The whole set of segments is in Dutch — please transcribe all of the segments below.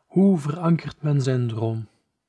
Hoe verankert men zijn droom?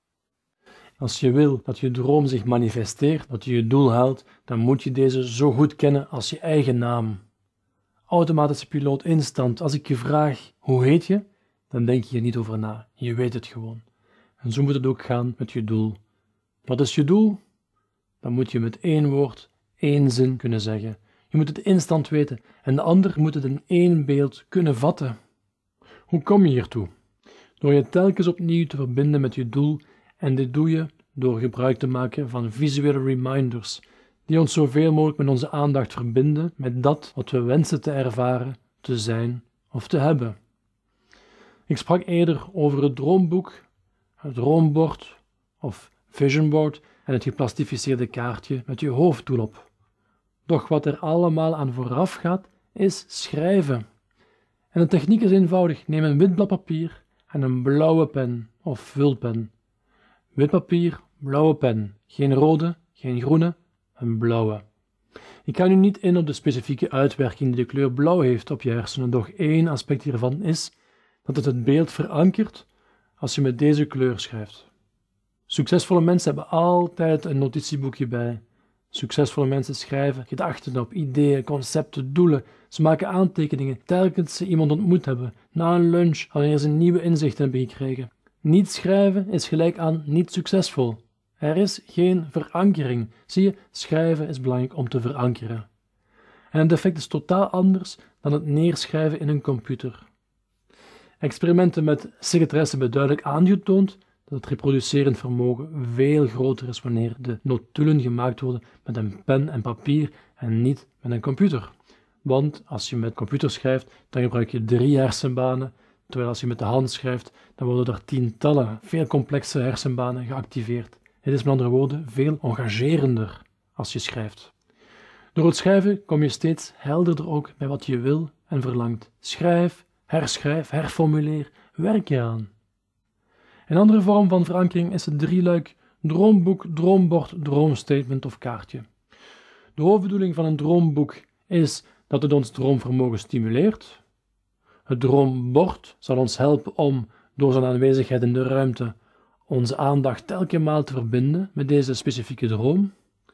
Als je wil dat je droom zich manifesteert, dat je je doel haalt, dan moet je deze zo goed kennen als je eigen naam. Automatische piloot instant. Als ik je vraag, hoe heet je? Dan denk je er niet over na. Je weet het gewoon. En zo moet het ook gaan met je doel. Wat is je doel? Dan moet je met 1 woord, 1 zin kunnen zeggen. Je moet het instant weten en de ander moet het in 1 beeld kunnen vatten. Hoe kom je hiertoe? Door je telkens opnieuw te verbinden met je doel, en dit doe je door gebruik te maken van visuele reminders die ons zoveel mogelijk met onze aandacht verbinden met dat wat we wensen te ervaren, te zijn of te hebben. Ik sprak eerder over het droomboek, het droombord of visionboard en het geplastificeerde kaartje met je hoofddoel op. Doch wat er allemaal aan vooraf gaat, is schrijven. En de techniek is eenvoudig. Neem een wit blad papier en een blauwe pen of vulpen. Wit papier, blauwe pen. Geen rode, geen groene, een blauwe. Ik ga nu niet in op de specifieke uitwerking die de kleur blauw heeft op je hersenen, doch 1 aspect hiervan is dat het beeld verankert als je met deze kleur schrijft. Succesvolle mensen hebben altijd een notitieboekje bij. Succesvolle mensen schrijven gedachten op, ideeën, concepten, doelen. Ze maken aantekeningen telkens ze iemand ontmoet hebben, na een lunch, wanneer ze nieuwe inzichten hebben gekregen. Niet schrijven is gelijk aan niet succesvol. Er is geen verankering. Zie je, schrijven is belangrijk om te verankeren. En het effect is totaal anders dan het neerschrijven in een computer. Experimenten met secretaressen hebben duidelijk aangetoond dat het reproducerend vermogen veel groter is wanneer de notulen gemaakt worden met een pen en papier en niet met een computer. Want als je met computer schrijft, dan gebruik je 3 hersenbanen, terwijl als je met de hand schrijft, dan worden er tientallen, veel complexe hersenbanen geactiveerd. Het is met andere woorden veel engagerender als je schrijft. Door het schrijven kom je steeds helderder ook bij wat je wil en verlangt. Schrijf, herformuleer, werk eraan. Een andere vorm van verankering is het drieluik droomboek, droombord, droomstatement of kaartje. De hoofdbedoeling van een droomboek is dat het ons droomvermogen stimuleert. Het droombord zal ons helpen om, door zijn aanwezigheid in de ruimte, onze aandacht telkens maal te verbinden met deze specifieke droom.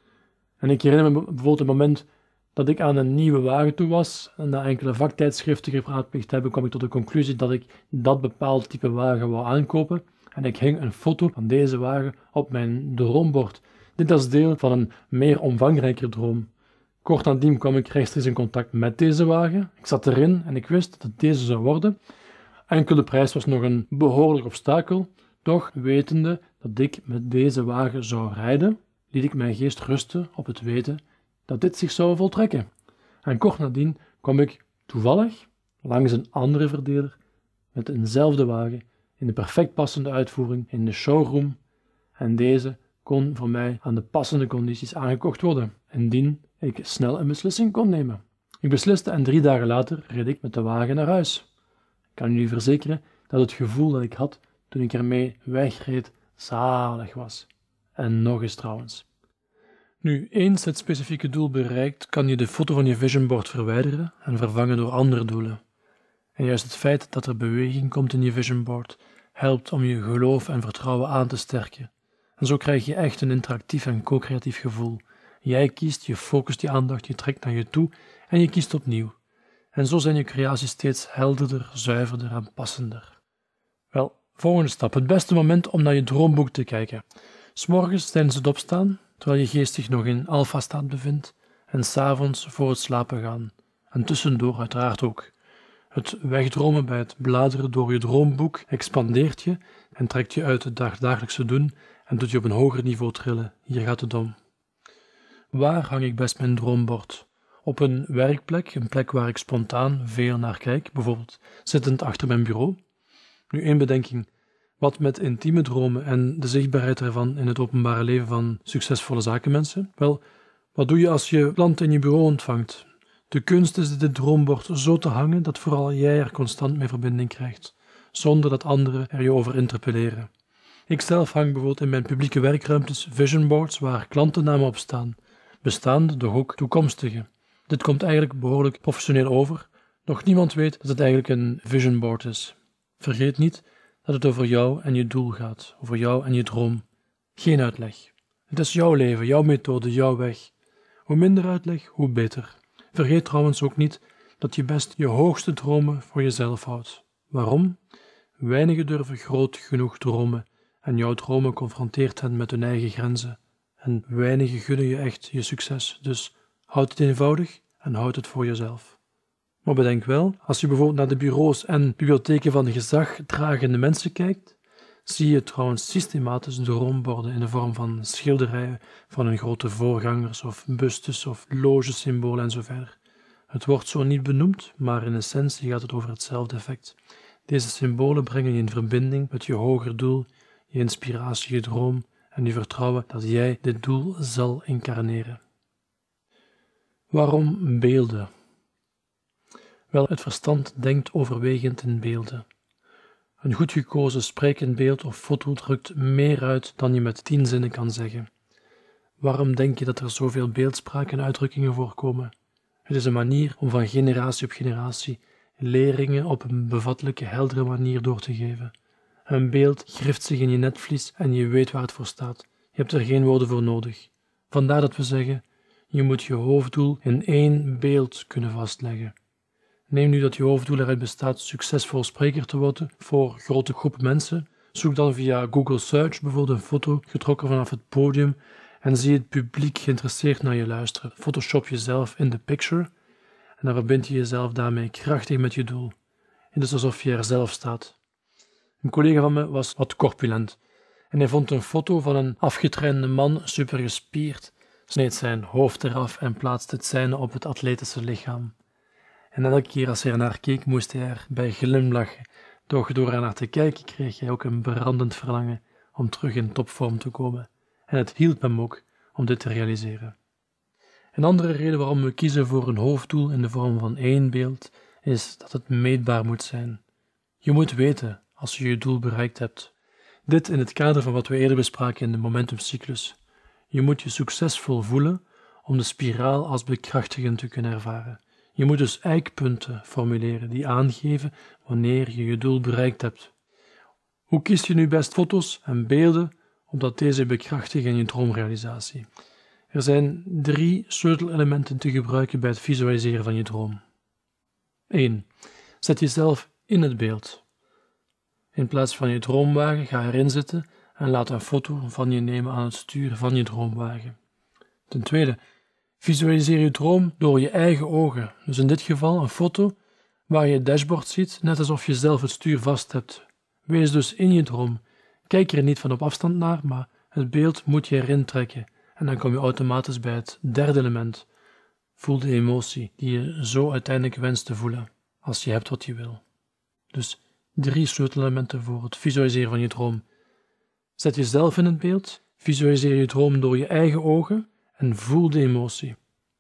En ik herinner me bijvoorbeeld het moment dat ik aan een nieuwe wagen toe was en na enkele vaktijdschriften geraadpleegd hebben, kwam ik tot de conclusie dat ik dat bepaald type wagen wou aankopen en ik hing een foto van deze wagen op mijn droombord. Dit als deel van een meer omvangrijker droom. Kort nadien kwam ik rechtstreeks in contact met deze wagen. Ik zat erin en ik wist dat het deze zou worden. Enkel de prijs was nog een behoorlijk obstakel, doch wetende dat ik met deze wagen zou rijden, liet ik mijn geest rusten op het weten dat dit zich zou voltrekken. En kort nadien kwam ik toevallig langs een andere verdeler met eenzelfde wagen in de perfect passende uitvoering in de showroom en deze kon voor mij aan de passende condities aangekocht worden, indien ik snel een beslissing kon nemen. Ik besliste en 3 dagen later reed ik met de wagen naar huis. Ik kan u verzekeren dat het gevoel dat ik had toen ik ermee wegreed zalig was. En nog eens trouwens. Nu, eens het specifieke doel bereikt, kan je de foto van je visionboard verwijderen en vervangen door andere doelen. En juist het feit dat er beweging komt in je visionboard helpt om je geloof en vertrouwen aan te sterken. En zo krijg je echt een interactief en co-creatief gevoel. Jij kiest, je focust je aandacht, je trekt naar je toe en je kiest opnieuw. En zo zijn je creaties steeds helderder, zuiverder en passender. Wel, volgende stap. Het beste moment om naar je droomboek te kijken. 's Morgens tijdens het opstaan, terwijl je geest zich nog in alfa-staat bevindt, en 's avonds voor het slapen gaan. En tussendoor uiteraard ook. Het wegdromen bij het bladeren door je droomboek expandeert je en trekt je uit het dagelijkse doen en doet je op een hoger niveau trillen. Hier gaat het om. Waar hang ik best mijn droombord? Op een werkplek, een plek waar ik spontaan veel naar kijk, bijvoorbeeld zittend achter mijn bureau. Nu 1 bedenking. Wat met intieme dromen en de zichtbaarheid ervan in het openbare leven van succesvolle zakenmensen? Wel, wat doe je als je klanten in je bureau ontvangt? De kunst is dit droombord zo te hangen dat vooral jij er constant mee verbinding krijgt, zonder dat anderen er je over interpelleren. Ik zelf hang bijvoorbeeld in mijn publieke werkruimtes visionboards waar klantennamen op staan, bestaande, doch ook toekomstige. Dit komt eigenlijk behoorlijk professioneel over, doch niemand weet dat het eigenlijk een visionboard is. Vergeet niet dat het over jou en je doel gaat, over jou en je droom. Geen uitleg. Het is jouw leven, jouw methode, jouw weg. Hoe minder uitleg, hoe beter. Vergeet trouwens ook niet dat je best je hoogste dromen voor jezelf houdt. Waarom? Weinigen durven groot genoeg dromen en jouw dromen confronteert hen met hun eigen grenzen. En weinigen gunnen je echt je succes, dus houd het eenvoudig en houd het voor jezelf. Maar bedenk wel, als je bijvoorbeeld naar de bureaus en bibliotheken van gezagdragende mensen kijkt, zie je trouwens systematisch droomborden in de vorm van schilderijen van hun grote voorgangers of bustes of logesymbolen en zo verder. Het wordt zo niet benoemd, maar in essentie gaat het over hetzelfde effect. Deze symbolen brengen je in verbinding met je hoger doel, je inspiratie, je droom en je vertrouwen dat jij dit doel zal incarneren. Waarom beelden? Wel, het verstand denkt overwegend in beelden. Een goed gekozen sprekend beeld of foto drukt meer uit dan je met 10 zinnen kan zeggen. Waarom denk je dat er zoveel beeldspraak en uitdrukkingen voorkomen? Het is een manier om van generatie op generatie leringen op een bevattelijke, heldere manier door te geven. Een beeld grift zich in je netvlies en je weet waar het voor staat. Je hebt er geen woorden voor nodig. Vandaar dat we zeggen, je moet je hoofddoel in 1 beeld kunnen vastleggen. Neem nu dat je hoofddoel eruit bestaat succesvol spreker te worden voor grote groepen mensen. Zoek dan via Google Search bijvoorbeeld een foto getrokken vanaf het podium en zie het publiek geïnteresseerd naar je luisteren. Photoshop jezelf in de picture en dan verbind je jezelf daarmee krachtig met je doel. Het is alsof je er zelf staat. Een collega van me was wat corpulent en hij vond een foto van een afgetrainde man, supergespierd, sneed zijn hoofd eraf en plaatste het zijne op het atletische lichaam. En elke keer als hij ernaar keek, moest hij erbij glimlachen. Doch door ernaar te kijken kreeg hij ook een brandend verlangen om terug in topvorm te komen. En het hielp hem ook om dit te realiseren. Een andere reden waarom we kiezen voor een hoofddoel in de vorm van 1 beeld, is dat het meetbaar moet zijn. Je moet weten als je je doel bereikt hebt. Dit in het kader van wat we eerder bespraken in de momentumcyclus. Je moet je succesvol voelen om de spiraal als bekrachtigend te kunnen ervaren. Je moet dus eikpunten formuleren die aangeven wanneer je je doel bereikt hebt. Hoe kies je nu best foto's en beelden opdat deze bekrachtigen in je droomrealisatie? Er zijn 3 sleutelelementen te gebruiken bij het visualiseren van je droom. 1. Zet jezelf in het beeld. In plaats van je droomwagen ga erin zitten en laat een foto van je nemen aan het stuur van je droomwagen. Ten tweede, visualiseer je droom door je eigen ogen. Dus in dit geval een foto waar je het dashboard ziet, net alsof je zelf het stuur vast hebt. Wees dus in je droom. Kijk er niet van op afstand naar, maar het beeld moet je erin trekken. En dan kom je automatisch bij het 3e element. Voel de emotie die je zo uiteindelijk wenst te voelen, als je hebt wat je wil. Dus 3 sleutelelementen voor het visualiseren van je droom. Zet jezelf in het beeld, visualiseer je droom door je eigen ogen en voel de emotie.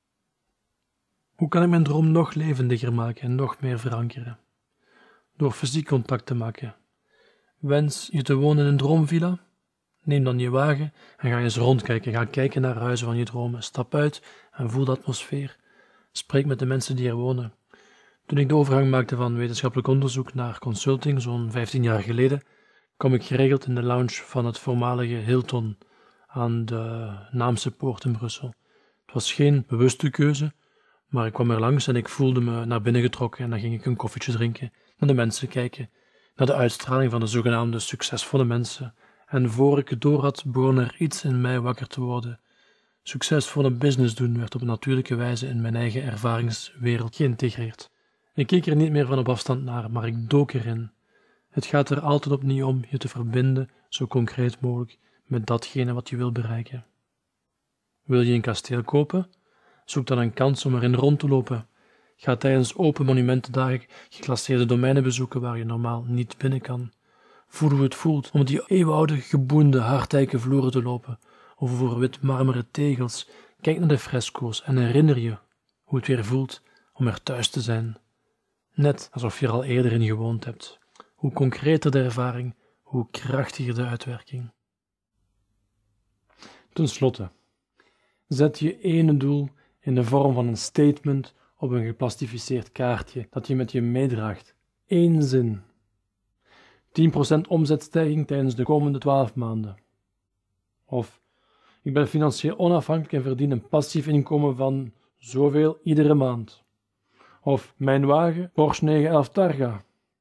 Hoe kan ik mijn droom nog levendiger maken en nog meer verankeren? Door fysiek contact te maken. Wens je te wonen in een droomvilla? Neem dan je wagen en ga eens rondkijken. Ga kijken naar huizen van je dromen. Stap uit en voel de atmosfeer. Spreek met de mensen die er wonen. Toen ik de overgang maakte van wetenschappelijk onderzoek naar consulting, zo'n 15 jaar geleden, kwam ik geregeld in de lounge van het voormalige Hilton aan de Naamse Poort in Brussel. Het was geen bewuste keuze, maar ik kwam er langs en ik voelde me naar binnen getrokken en dan ging ik een koffietje drinken, naar de mensen kijken, naar de uitstraling van de zogenaamde succesvolle mensen. En voor ik het door had, begon er iets in mij wakker te worden. Succesvolle business doen werd op een natuurlijke wijze in mijn eigen ervaringswereld geïntegreerd. Ik keek er niet meer van op afstand naar, maar ik dook erin. Het gaat er altijd opnieuw om je te verbinden, zo concreet mogelijk, met datgene wat je wil bereiken. Wil je een kasteel kopen? Zoek dan een kans om erin rond te lopen. Ga tijdens open monumentendagen geclasseerde domeinen bezoeken waar je normaal niet binnen kan. Voel hoe het voelt om die eeuwenoude geboende hardijken vloeren te lopen, of over wit marmeren tegels. Kijk naar de fresco's en herinner je hoe het weer voelt om er thuis te zijn. Net alsof je er al eerder in gewoond hebt. Hoe concreter de ervaring, hoe krachtiger de uitwerking. Ten slotte, zet je ene doel in de vorm van een statement op een geplastificeerd kaartje dat je met je meedraagt. 1 zin. 10% omzetstijging tijdens de komende 12 maanden. Of ik ben financieel onafhankelijk en verdien een passief inkomen van zoveel iedere maand. Of mijn wagen Porsche 911 Targa.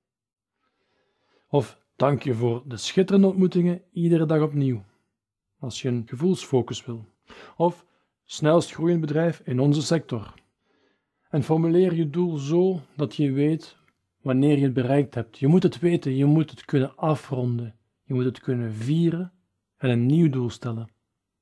Of dank je voor de schitterende ontmoetingen iedere dag opnieuw, als je een gevoelsfocus wil. Of snelst groeiend bedrijf in onze sector. En formuleer je doel zo dat je weet wanneer je het bereikt hebt. Je moet het weten, je moet het kunnen afronden. Je moet het kunnen vieren en een nieuw doel stellen.